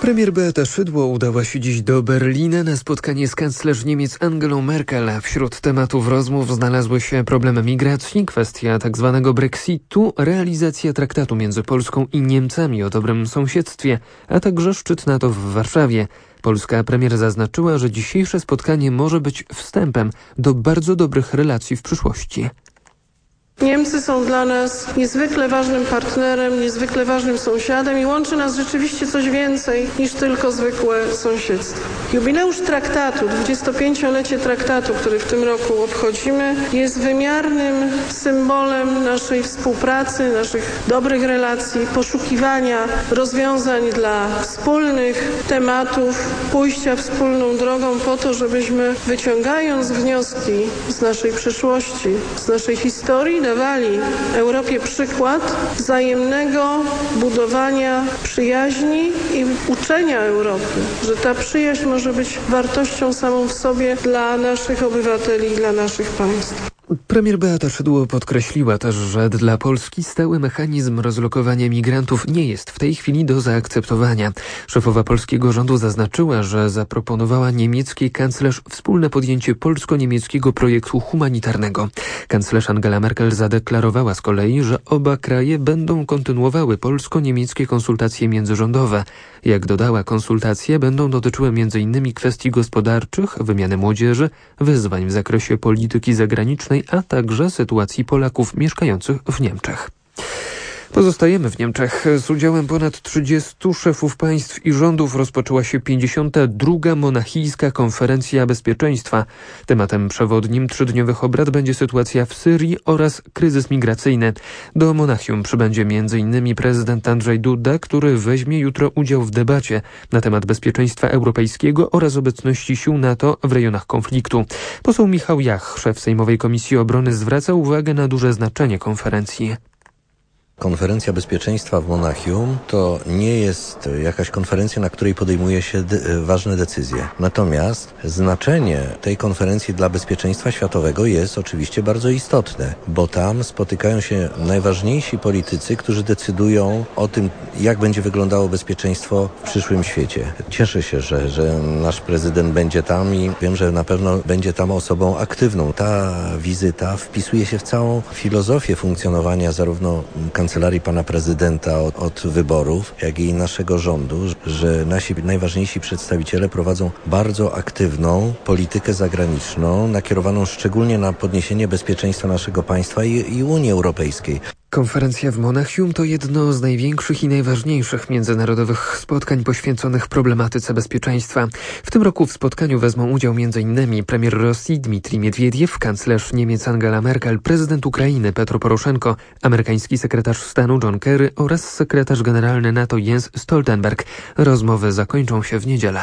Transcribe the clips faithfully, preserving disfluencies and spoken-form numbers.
Premier Beata Szydło udała się dziś do Berlina na spotkanie z kanclerz Niemiec Angelą Merkel. Wśród tematów rozmów znalazły się problemy migracji, kwestia tzw. Brexitu, realizacja traktatu między Polską i Niemcami o dobrym sąsiedztwie, a także szczyt NATO w Warszawie. Polska premier zaznaczyła, że dzisiejsze spotkanie może być wstępem do bardzo dobrych relacji w przyszłości. Niemcy są dla nas niezwykle ważnym partnerem, niezwykle ważnym sąsiadem i łączy nas rzeczywiście coś więcej niż tylko zwykłe sąsiedztwo. Jubileusz traktatu, dwudziestopięciolecie traktatu, który w tym roku obchodzimy, jest wymiarnym symbolem naszej współpracy, naszych dobrych relacji, poszukiwania rozwiązań dla wspólnych tematów, pójścia wspólną drogą po to, żebyśmy wyciągając wnioski z naszej przeszłości, z naszej historii, dawali Europie przykład wzajemnego budowania przyjaźni i uczenia Europy, że ta przyjaźń może być wartością samą w sobie dla naszych obywateli i dla naszych państw. Premier Beata Szydło podkreśliła też, że dla Polski stały mechanizm rozlokowania migrantów nie jest w tej chwili do zaakceptowania. Szefowa polskiego rządu zaznaczyła, że zaproponowała niemieckiej kanclerz wspólne podjęcie polsko-niemieckiego projektu humanitarnego. Kanclerz Angela Merkel zadeklarowała z kolei, że oba kraje będą kontynuowały polsko-niemieckie konsultacje międzyrządowe. Jak dodała, konsultacje będą dotyczyły między innymi kwestii gospodarczych, wymiany młodzieży, wyzwań w zakresie polityki zagranicznej, a także sytuacji Polaków mieszkających w Niemczech. Pozostajemy w Niemczech. Z udziałem ponad trzydziestu szefów państw i rządów rozpoczęła się pięćdziesiąta druga monachijska konferencja bezpieczeństwa. Tematem przewodnim trzydniowych obrad będzie sytuacja w Syrii oraz kryzys migracyjny. Do Monachium przybędzie m.in. prezydent Andrzej Duda, który weźmie jutro udział w debacie na temat bezpieczeństwa europejskiego oraz obecności sił NATO w rejonach konfliktu. Poseł Michał Jach, szef Sejmowej Komisji Obrony, zwraca uwagę na duże znaczenie konferencji. Konferencja Bezpieczeństwa w Monachium to nie jest jakaś konferencja, na której podejmuje się de- ważne decyzje. Natomiast znaczenie tej konferencji dla bezpieczeństwa światowego jest oczywiście bardzo istotne, bo tam spotykają się najważniejsi politycy, którzy decydują o tym, jak będzie wyglądało bezpieczeństwo w przyszłym świecie. Cieszę się, że, że nasz prezydent będzie tam i wiem, że na pewno będzie tam osobą aktywną. Ta wizyta wpisuje się w całą filozofię funkcjonowania zarówno kancelarii pana prezydenta od, od wyborów, jak i naszego rządu, że nasi najważniejsi przedstawiciele prowadzą bardzo aktywną politykę zagraniczną, nakierowaną szczególnie na podniesienie bezpieczeństwa naszego państwa i, i Unii Europejskiej. Konferencja w Monachium to jedno z największych i najważniejszych międzynarodowych spotkań poświęconych problematyce bezpieczeństwa. W tym roku w spotkaniu wezmą udział m.in. premier Rosji Dmitrij Miedwiediew, kanclerz Niemiec Angela Merkel, prezydent Ukrainy Petro Poroszenko, amerykański sekretarz stanu John Kerry oraz sekretarz generalny NATO Jens Stoltenberg. Rozmowy zakończą się w niedzielę.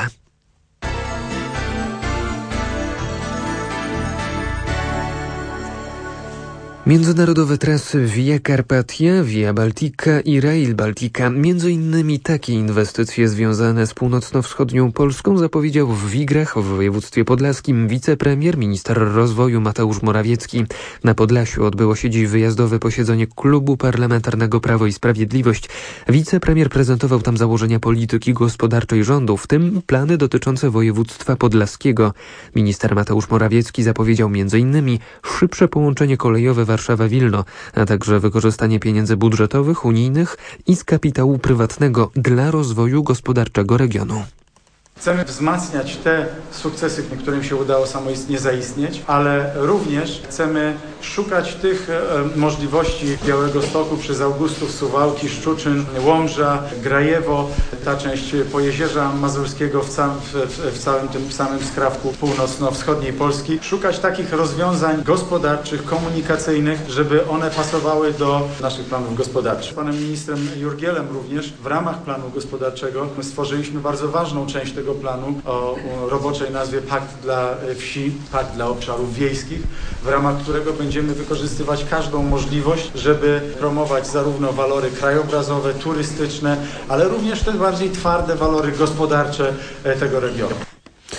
Międzynarodowe trasy Via Carpatia, Via Baltica i Rail Baltica. Między innymi takie inwestycje związane z północno-wschodnią Polską zapowiedział w Wigrach w województwie podlaskim wicepremier, minister rozwoju Mateusz Morawiecki. Na Podlasiu odbyło się dziś wyjazdowe posiedzenie Klubu Parlamentarnego Prawo i Sprawiedliwość. Wicepremier prezentował tam założenia polityki gospodarczej rządu, w tym plany dotyczące województwa podlaskiego. Minister Mateusz Morawiecki zapowiedział między innymi szybsze połączenie kolejowe Warszawa-Wilno, a także wykorzystanie pieniędzy budżetowych, unijnych i z kapitału prywatnego dla rozwoju gospodarczego regionu. Chcemy wzmacniać te sukcesy, którym się udało samoistnie zaistnieć, ale również chcemy szukać tych e, możliwości Białegostoku przez Augustów, Suwałki, Szczuczyn, Łomża, Grajewo, ta część Pojezierza Mazurskiego w całym, w, w całym tym samym skrawku północno-wschodniej Polski. Szukać takich rozwiązań gospodarczych, komunikacyjnych, żeby one pasowały do naszych planów gospodarczych. Panem ministrem Jurgielem również w ramach planu gospodarczego stworzyliśmy bardzo ważną część tego planu o roboczej nazwie Pakt dla Wsi, Pakt dla Obszarów Wiejskich, w ramach którego będziemy wykorzystywać każdą możliwość, żeby promować zarówno walory krajobrazowe, turystyczne, ale również te bardziej twarde walory gospodarcze tego regionu.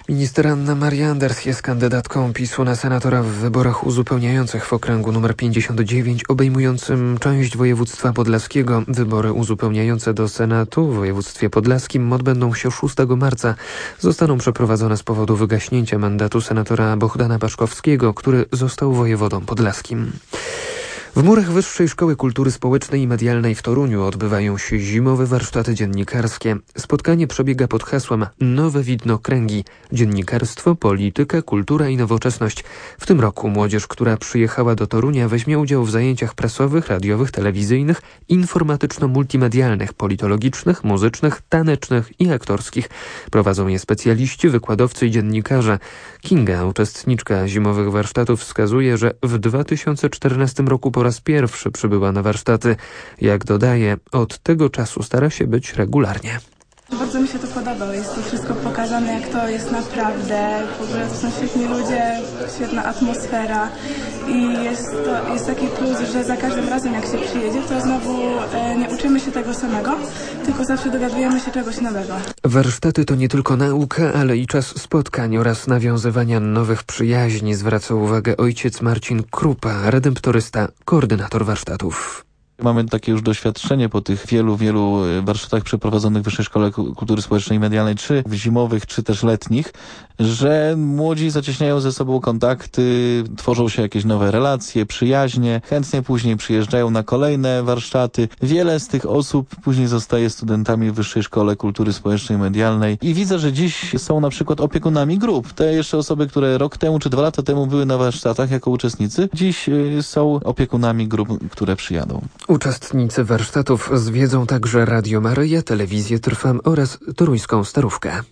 Minister Anna Marianders jest kandydatką PiSu na senatora w wyborach uzupełniających w okręgu nr pięćdziesiąt dziewięć, obejmującym część województwa podlaskiego. Wybory uzupełniające do Senatu w województwie podlaskim odbędą się szóstego marca. Zostaną przeprowadzone z powodu wygaśnięcia mandatu senatora Bohdana Paszkowskiego, który został wojewodą podlaskim. W murach Wyższej Szkoły Kultury Społecznej i Medialnej w Toruniu odbywają się zimowe warsztaty dziennikarskie. Spotkanie przebiega pod hasłem Nowe widnokręgi – dziennikarstwo, polityka, kultura i nowoczesność. W tym roku młodzież, która przyjechała do Torunia, weźmie udział w zajęciach prasowych, radiowych, telewizyjnych, informatyczno-multimedialnych, politologicznych, muzycznych, tanecznych i aktorskich. Prowadzą je specjaliści, wykładowcy i dziennikarze. Kinga, uczestniczka zimowych warsztatów, wskazuje, że w dwa tysiące czternastym roku po raz pierwszy przybyła na warsztaty. Jak dodaje, od tego czasu stara się być regularnie. Bardzo mi się to podoba, jest to wszystko pokazane, jak to jest naprawdę. W ogóle to są świetni ludzie, świetna atmosfera i jest, to, jest taki plus, że za każdym razem jak się przyjedzie, to znowu e, nie uczymy się tego samego, tylko zawsze dowiadujemy się czegoś nowego. Warsztaty to nie tylko nauka, ale i czas spotkań oraz nawiązywania nowych przyjaźni, zwraca uwagę ojciec Marcin Krupa, redemptorysta, koordynator warsztatów. Mamy takie już doświadczenie po tych wielu, wielu warsztatach przeprowadzonych w Wyższej Szkole Kultury Społecznej i Medialnej, czy zimowych, czy też letnich, że młodzi zacieśniają ze sobą kontakty, tworzą się jakieś nowe relacje, przyjaźnie, chętnie później przyjeżdżają na kolejne warsztaty. Wiele z tych osób później zostaje studentami w Wyższej Szkole Kultury Społecznej i Medialnej i widzę, że dziś są na przykład opiekunami grup. Te jeszcze osoby, które rok temu czy dwa lata temu były na warsztatach jako uczestnicy, dziś są opiekunami grup, które przyjadą. Uczestnicy warsztatów zwiedzą także Radio Maryja, Telewizję Trwam oraz Toruńską Starówkę.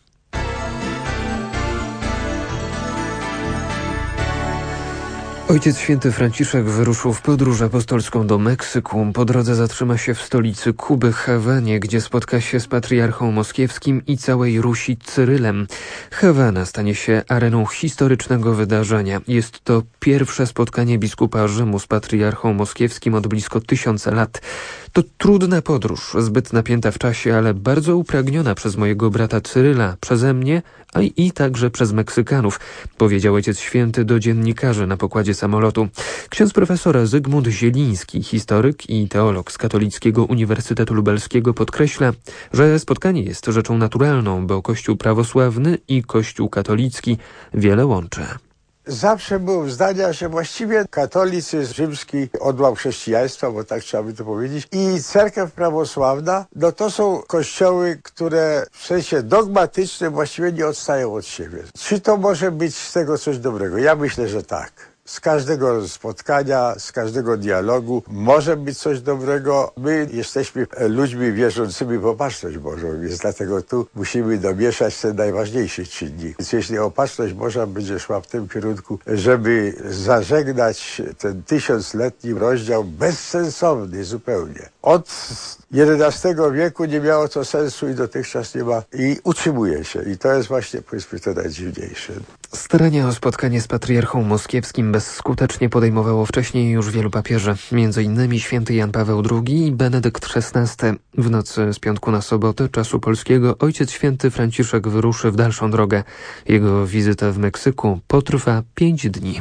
Ojciec Święty Franciszek wyruszył w podróż apostolską do Meksyku. Po drodze zatrzyma się w stolicy Kuby, Hawanie, gdzie spotka się z patriarchą moskiewskim i całej Rusi Cyrylem. Hawana stanie się areną historycznego wydarzenia. Jest to pierwsze spotkanie biskupa Rzymu z patriarchą moskiewskim od blisko tysiąca lat. To trudna podróż, zbyt napięta w czasie, ale bardzo upragniona przez mojego brata Cyryla, przeze mnie, a i także przez Meksykanów, powiedział Ojciec Święty do dziennikarzy na pokładzie samolotu. Ksiądz profesor Zygmunt Zieliński, historyk i teolog z Katolickiego Uniwersytetu Lubelskiego, podkreśla, że spotkanie jest rzeczą naturalną, bo Kościół prawosławny i Kościół katolicki wiele łączy. Zawsze był zdania, że właściwie katolicyzm rzymski odłam chrześcijaństwa, bo tak trzeba by to powiedzieć, i cerkiew prawosławna, no to są kościoły, które w sensie dogmatycznym właściwie nie odstają od siebie. Czy to może być z tego coś dobrego? Ja myślę, że tak. Z każdego spotkania, z każdego dialogu może być coś dobrego. My jesteśmy ludźmi wierzącymi w opatrzność Bożą, więc dlatego tu musimy domieszać ten najważniejszy czynnik. Więc jeśli opatrzność Boża będzie szła w tym kierunku, żeby zażegnać ten tysiącletni rozdział bezsensowny zupełnie. Od jedenastego wieku nie miało to sensu i dotychczas nie ma i utrzymuje się. I to jest właśnie, powiedzmy, to najdziwniejsze. Starania o spotkanie z patriarchą moskiewskim bezskutecznie podejmowało wcześniej już wielu papieży, między innymi święty Jan Paweł drugi i Benedykt szesnasty. W nocy z piątku na sobotę czasu polskiego Ojciec Święty Franciszek wyruszy w dalszą drogę. Jego wizyta w Meksyku potrwa pięć dni.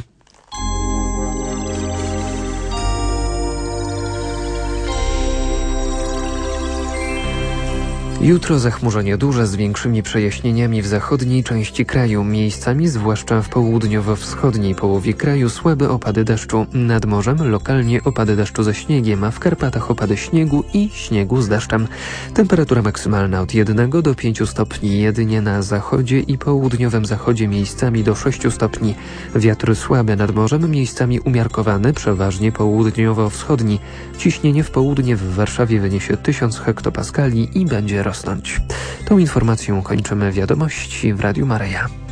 Jutro zachmurzenie duże z większymi przejaśnieniami w zachodniej części kraju, miejscami zwłaszcza w południowo-wschodniej połowie kraju słabe opady deszczu. Nad morzem lokalnie opady deszczu ze śniegiem, a w Karpatach opady śniegu i śniegu z deszczem. Temperatura maksymalna od jednego do pięciu stopni, jedynie na zachodzie i południowym zachodzie miejscami do sześciu stopni. Wiatr słaby nad morzem, miejscami umiarkowany, przeważnie południowo-wschodni. Ciśnienie w południe w Warszawie wyniesie tysiąc hektopaskali i będzie rosnąć. Tą informacją kończymy wiadomości w Radiu Maryja.